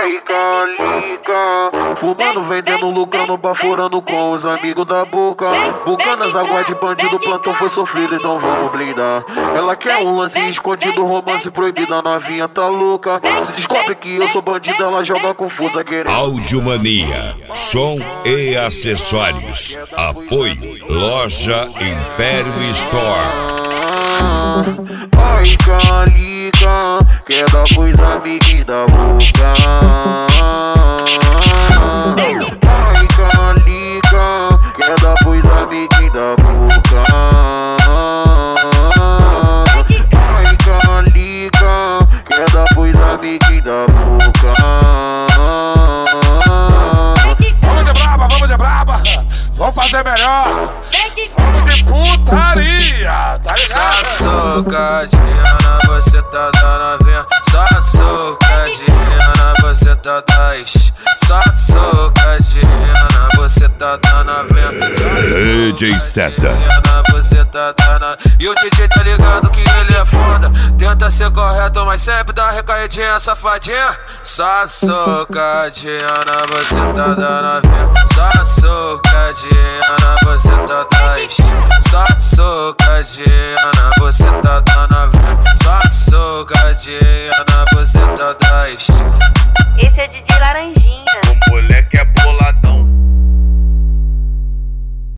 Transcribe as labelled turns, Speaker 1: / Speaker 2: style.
Speaker 1: Ai, calica. Fumando, vendendo, lucrando, baforando com os amigos da boca. Bucanas, água de bandido, plantão foi sofrido, então vamos blindar. Ela quer um lance escondido, romance proibido, a novinha tá louca. Se descobre que eu sou bandido, ela joga confusa querendo.
Speaker 2: Audiomania, som e acessórios. Apoio Loja Império Store.
Speaker 1: Ai, calica, quer dar pois amiguinho da boca. Ai, calica, quer dar pois amiguinho da boca. Ai, calica, quer dar pois amiguinho da boca.
Speaker 3: Vamos de braba, vamos fazer melhor. Vamos de putaria, tá ligado?
Speaker 4: Só socadinha, você tá dando vinha. Só socadinha, você tá dando. Só socadinha, você tá dando vinha.
Speaker 2: DJ César.
Speaker 4: Você tá dando. E o DJ tá ligado que ele é foda. Tenta ser correto, mas sempre dá uma recaidinha, safadinha. Só socadinha, você tá dando vinha. Só socadinha, você tá dando. Só socadinha, você tá dando vinha. Só socadinha, você tá dando.
Speaker 5: Esse é DJ Laranjinha.